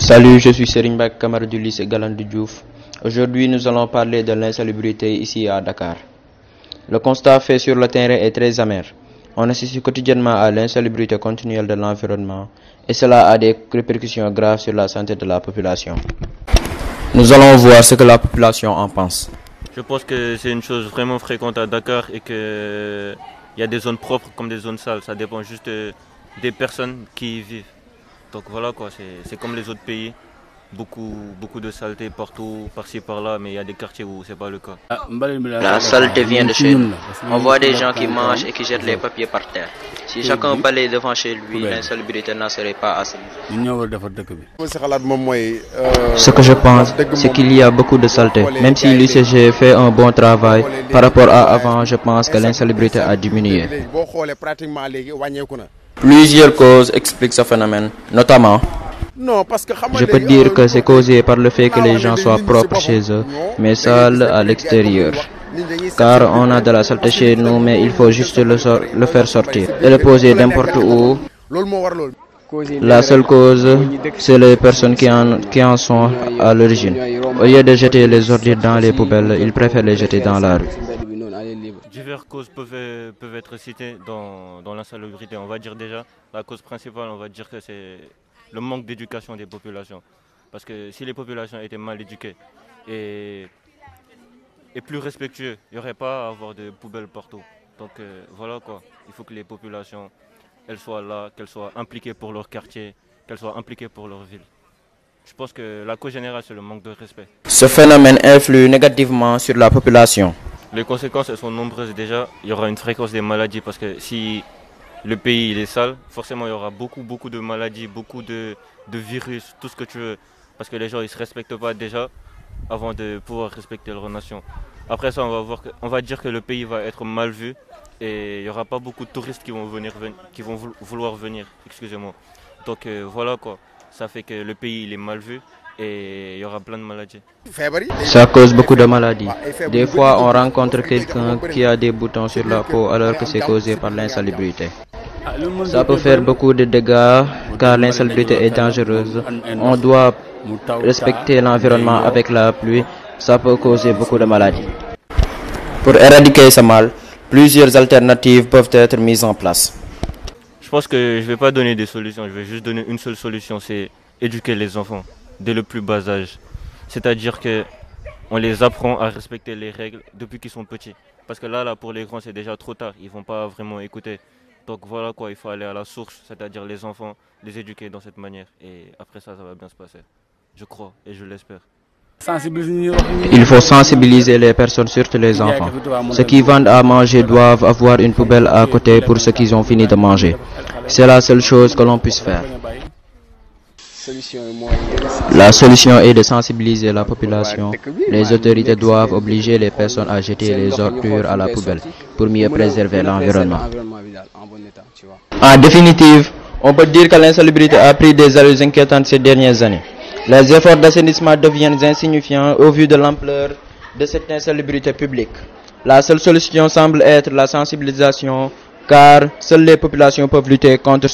Salut, je suis Serigne Mbacke, camarade du lycée Galandou Diouf. Aujourd'hui, nous allons parler de l'insalubrité ici à Dakar. Le constat fait sur le terrain est très amer. On assiste quotidiennement à l'insalubrité continuelle de l'environnement et cela a des répercussions graves sur la santé de la population. Nous allons voir ce que la population en pense. Je pense que c'est une chose vraiment fréquente à Dakar et qu'il y a des zones propres comme des zones sales. Ça dépend juste des personnes qui y vivent. Donc voilà quoi, c'est comme les autres pays. Beaucoup de saleté partout, par-ci par-là, mais il y a des quartiers où c'est pas le cas. La saleté vient de chez nous. On voit des gens qui mangent et qui jettent les papiers par terre. Si chacun balaye devant chez lui, l'insalubrité n'en serait pas assez. Ce que je pense, c'est qu'il y a beaucoup de saleté. Même si l'UCG fait un bon travail, par rapport à avant, je pense que l'insalubrité a diminué. Plusieurs causes expliquent ce phénomène, notamment je peux dire que c'est causé par le fait que les gens soient propres chez eux, mais sales à l'extérieur. Car on a de la saleté chez nous, mais il faut juste le faire sortir et le poser n'importe où. La seule cause, c'est les personnes qui en sont à l'origine. Au lieu de jeter les ordures dans les poubelles, ils préfèrent les jeter dans la rue. Diverses causes peuvent être citées dans l'insalubrité. On va dire déjà, la cause principale, on va dire que c'est le manque d'éducation des populations. Parce que si les populations étaient mal éduquées et plus respectueuses, il n'y aurait pas à avoir de poubelles partout. Donc voilà quoi, il faut que les populations, elles soient là, qu'elles soient impliquées pour leur quartier, qu'elles soient impliquées pour leur ville. Je pense que la cause générale, c'est le manque de respect. Ce phénomène influe négativement sur la population. Les conséquences, elles sont nombreuses déjà. Il y aura une fréquence des maladies parce que si le pays il est sale, forcément il y aura beaucoup de maladies, beaucoup de virus, tout ce que tu veux. Parce que les gens ils se respectent pas déjà avant de pouvoir respecter leur nation. Après ça, on va dire que le pays va être mal vu et il n'y aura pas beaucoup de touristes qui vont vouloir venir. Excusez-moi. Donc voilà quoi, ça fait que le pays il est mal vu. Et il y aura plein de maladies. Ça cause beaucoup de maladies. Des fois, on rencontre quelqu'un qui a des boutons sur la peau alors que c'est causé par l'insalubrité. Ça peut faire beaucoup de dégâts car l'insalubrité est dangereuse. On doit respecter l'environnement avec la pluie. Ça peut causer beaucoup de maladies. Pour éradiquer ce mal, plusieurs alternatives peuvent être mises en place. Je pense que je ne vais pas donner des solutions. Je vais juste donner une seule solution, c'est éduquer les enfants dès le plus bas âge. C'est-à-dire qu'on les apprend à respecter les règles depuis qu'ils sont petits. Parce que là, pour les grands, c'est déjà trop tard. Ils ne vont pas vraiment écouter. Donc voilà quoi, il faut aller à la source, c'est-à-dire les enfants, les éduquer dans cette manière. Et après ça va bien se passer. Je crois et je l'espère. Il faut sensibiliser les personnes, surtout les enfants. Ceux qui vendent à manger doivent avoir une poubelle à côté pour ceux qui ont fini de manger. C'est la seule chose que l'on puisse faire. La solution est de sensibiliser la population. Les autorités doivent obliger les personnes à jeter les ordures à la poubelle pour mieux préserver l'environnement. En définitive, on peut dire que l'insalubrité a pris des allures inquiétantes ces dernières années. Les efforts d'assainissement deviennent insignifiants au vu de l'ampleur de cette insalubrité publique. La seule solution semble être la sensibilisation, car seules les populations peuvent lutter contre